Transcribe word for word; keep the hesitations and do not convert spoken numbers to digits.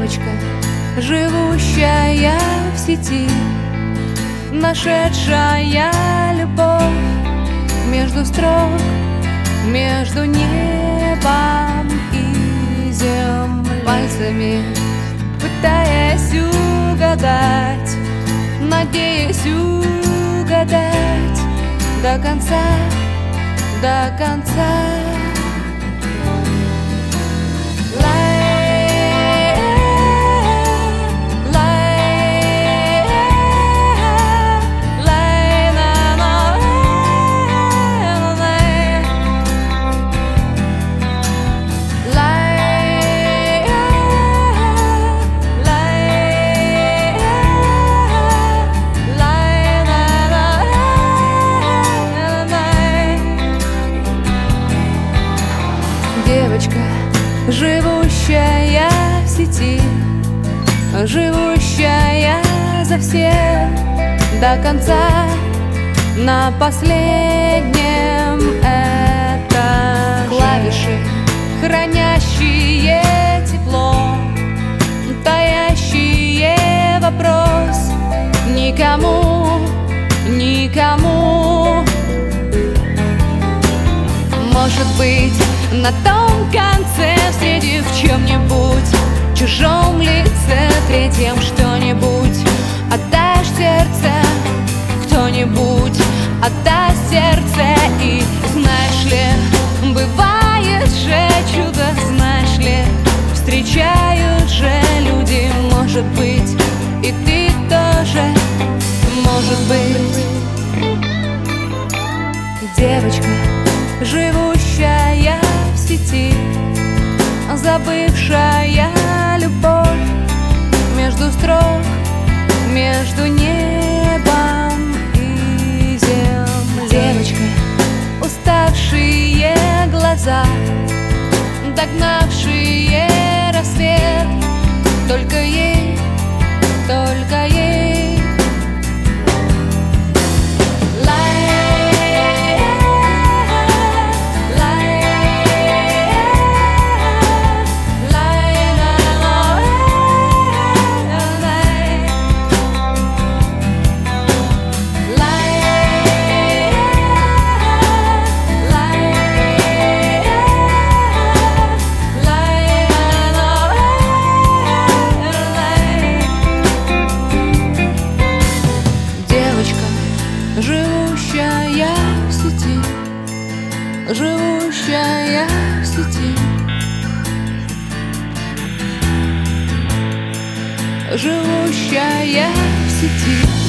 девочка, живущая в сети, нашедшая любовь между строк, между небом и землей, пальцами пытаясь угадать, надеясь угадать до конца, до конца. Девочка, живущая в сети, живущая за всех до конца, на последнем это клавиши, хранящие тепло, таящие вопрос никому, никому. Может быть, на том конце, встретив в чем-нибудь чужом лице, третьем что-нибудь, отдашь сердце, кто-нибудь отдаст сердце. И знаешь ли, бывает же чудо, знаешь ли, встречают же люди. Может быть, и ты тоже, может быть. Девочка, живущая в сети, забывшая любовь между строк, между небом и землей. Девочка, уставшие глаза, догнавшие рассвет, только ей, только ей. Живущая в сети, живущая в сети, живущая в сети.